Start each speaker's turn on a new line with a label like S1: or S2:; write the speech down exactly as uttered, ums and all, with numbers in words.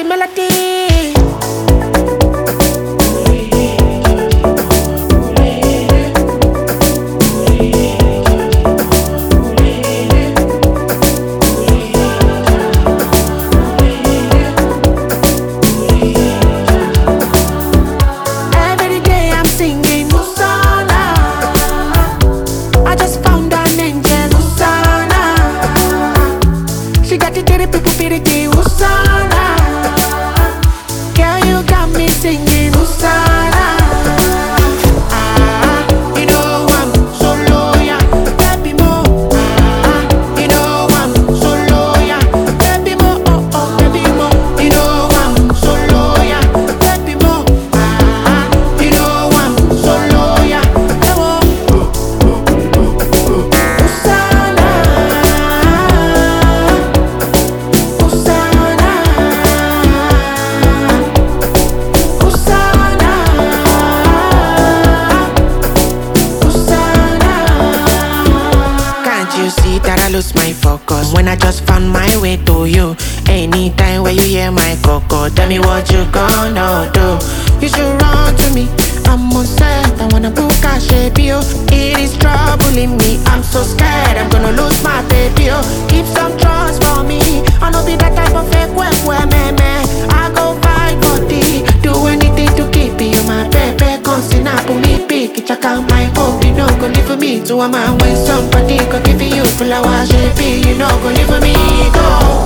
S1: catchy melody. You see that I lose my focus when I just found my way to you. Anytime when you hear my coco, tell me what you gonna do. You should run to me, I'm on set, I wanna book a shape you. It is troubling me, I'm so scared I'm gonna lose my baby. Oh, keep some trust for me, I know be that type of fake where where me me. I go fight body, do anything to keep you my baby. Constant for me, pick it, check out my hope. You know go live for me to a man when somebody go give you full of wash, you know go live for me, go.